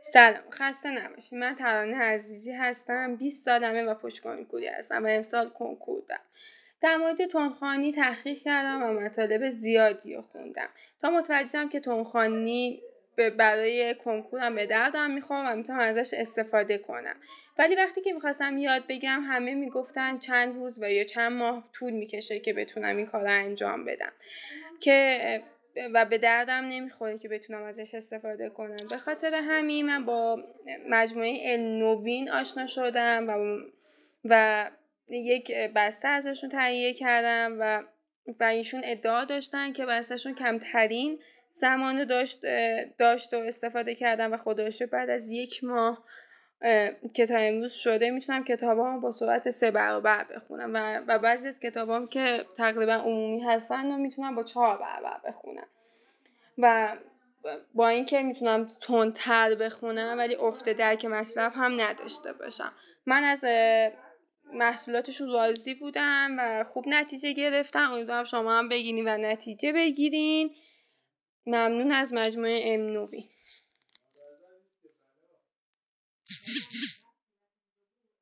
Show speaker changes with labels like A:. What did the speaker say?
A: سلام، خسته نباشید. من ترانه عزیزی هستم. 20 سالمه و پشت کنکوری هستم و امسال کنکور دارم. در مورد تندخوانی تحقیق کردم و مطالب زیادی رو خوندم تا متوجه شدم که تندخوانی برای کنکورم به دردم میخوره و میتونم ازش استفاده کنم. ولی وقتی که میخواستم یاد بگیرم همه میگفتن چند روز و یا چند ماه طول میکشه که بتونم این کار رو انجام بدم و به دردم نمیخوره که بتونم ازش استفاده کنم. به خاطر همین من با مجموعه النوین آشنا شدم و یک بسته ازشون تهیه کردم و ایشون ادعا داشتن که بستهشون کمترین زمان داشت و استفاده کردم و خدا رو شکر بعد از 1 ماه که تا امروز شده میتونم کتابام با سرعت 3 برابر بخونم و بعضی از کتابام که تقریبا عمومی هستن رو میتونم با 4 برابر بخونم و با اینکه میتونم تندتر بخونم ولی افت درک مطلب هم نداشته باشم. من از محصولاتشون راضی بودم و خوب نتیجه گرفتم. امیدوارم شما هم بگیرین و نتیجه بگیرین. ممنون از مجموعه النوین.